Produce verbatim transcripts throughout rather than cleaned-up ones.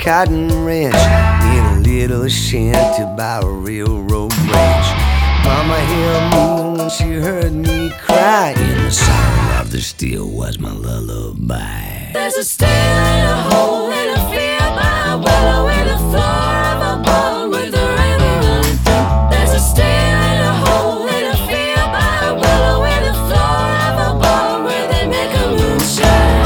cotton ranch in a little shanty by a railroad branch. Mama held me when she heard me cry, and the sound of the steel was my lullaby. There's a steel in a hole in a field by a willow in the floor of a barn with a river running through. There's a steel in a hole in a field by a willow in the floor of a barn where they make a moonshine.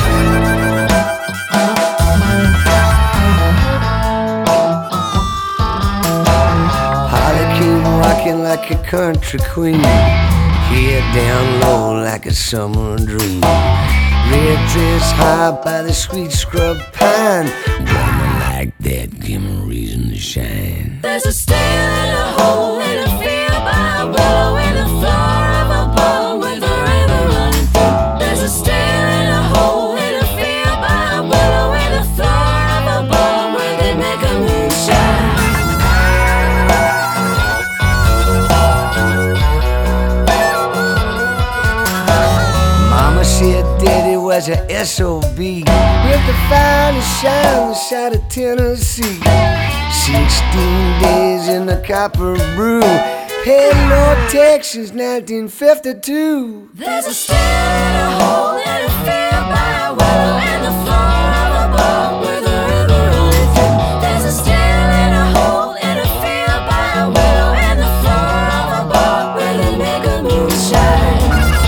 Holly came rocking like a country queen, head down low like a summer dream. Red dress high by the sweet scrub pine. Woman like that, give me a reason to shine. There's a steel in a hole in a field by a willow in the floor of a barn with a river running through. There's a steel in a hole in a field by a willow in the floor of a barn where they make a moonshine. Mama said Daddy was a S O B with the finest shine side of Tennessee. Sixteen days in the copper brew, Hello, Texas, nineteen fifty-two. There's a steel in a hole in a field by a willow in the floor of a barn with a river running through. There's a steel in a hole in a field by a willow in the floor of a barn where they make a moonshine.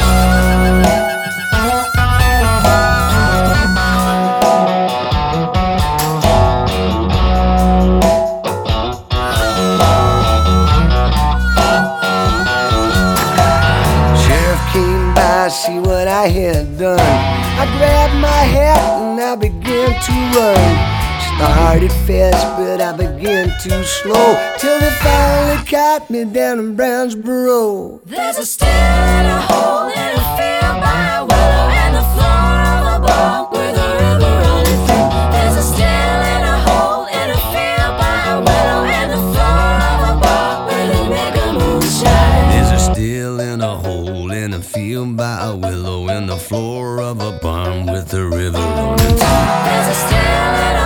Came by, see what I had done. I grabbed my hat and I began to run. Started fast, but I began too slow, till they finally caught me down in Brownsboro. There's a steel in a hole in a field by a willow in the floor of a barn with a river running through. There's a steel in a hole in a field by a willow in the floor of a barn where they make a moonshine. There's a still in a hole in a field by a willow in the floor of a barn with a river running through. There's a steel in a